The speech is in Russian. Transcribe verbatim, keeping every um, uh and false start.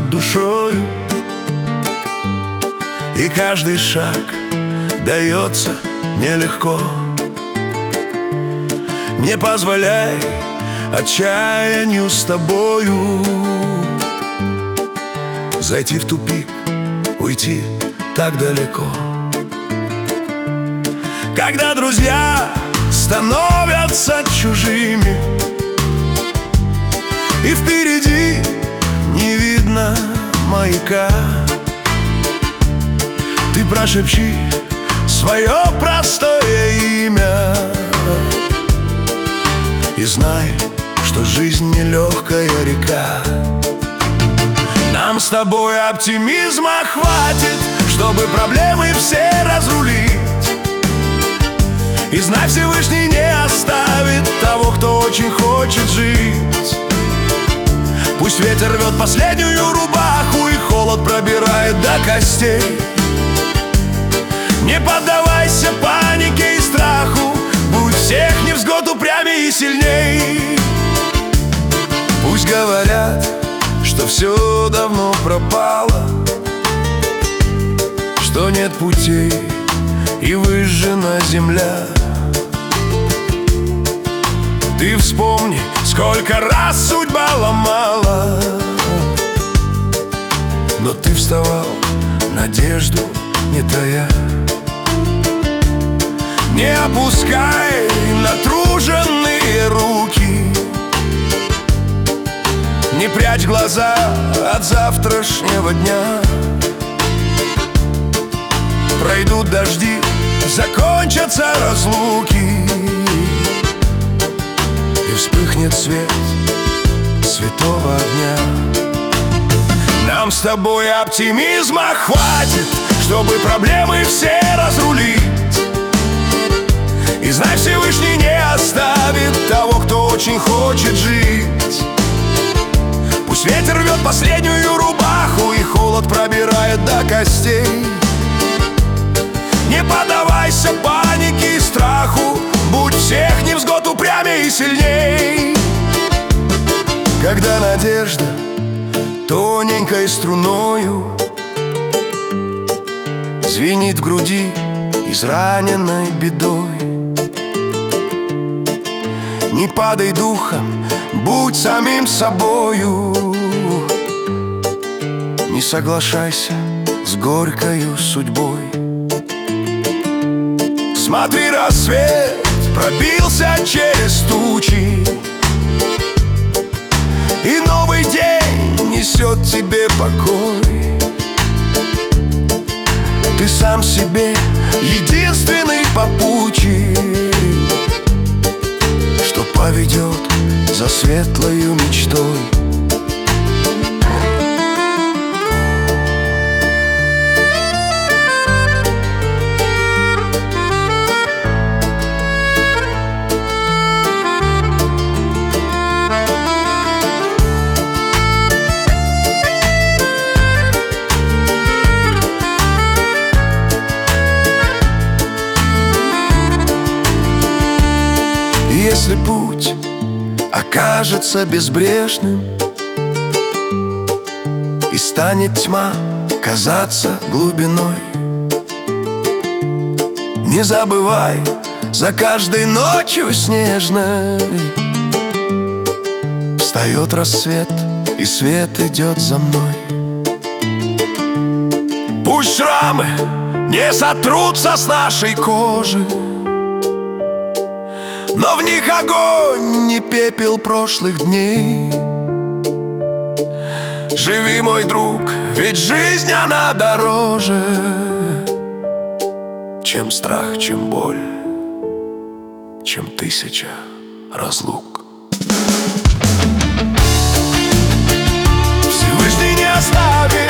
над душою, и каждый шаг дается нелегко. Не позволяй отчаянию с тобою зайти в тупик, уйти так далеко. Когда друзья становятся чужими, и впереди не видно маяка, ты прошепчи свое простое имя и знай, что жизнь нелегкая река. Нам с тобой оптимизма хватит, чтобы проблемы все разрулить. И знай, Всевышний не оставит того, кто очень хочет жить. Пусть ветер рвет последнюю рубаху, и холод пробирает до костей. Не поддавайся панике и страху, будь всех невзгод упрямей и сильней. Пусть говорят, что все давно пропало, что нет путей и выжжена земля. Ты вспомни, сколько раз судьба ломала, но ты вставал, надежду не тая. Не опускай натруженные руки, не прячь глаза от завтрашнего дня. Пройдут дожди, закончатся разлуки, и вспыхнет свет святого огня. Нам с тобой оптимизма хватит, чтобы проблемы все разрулить. И знай, Всевышний не оставит того, кто очень хочет жить. Пусть ветер рвет последнюю рубаху, и холод пробирает до костей. Не поддавайся панике и страху, будь всех невзгод упрямей и сильней. Когда надежда тоненькой струною звенит в груди израненной бедой, не падай духом, будь самим собою. Не соглашайся с горькою судьбой. Смотри, рассвет пробился через тучи, и новый день несет тебе покой. Ты сам себе единственный попутчик, что поведет за светлою мечтой. Если путь окажется безбрежным и станет тьма казаться глубиной, не забывай, за каждой ночью снежной встает рассвет, и свет идет за мной. Пусть шрамы не сотрутся с нашей кожи, но в них огонь, не пепел прошлых дней. Живи, мой друг, ведь жизнь, она дороже, чем страх, чем боль, чем тысяча разлук. Всевышний не оставит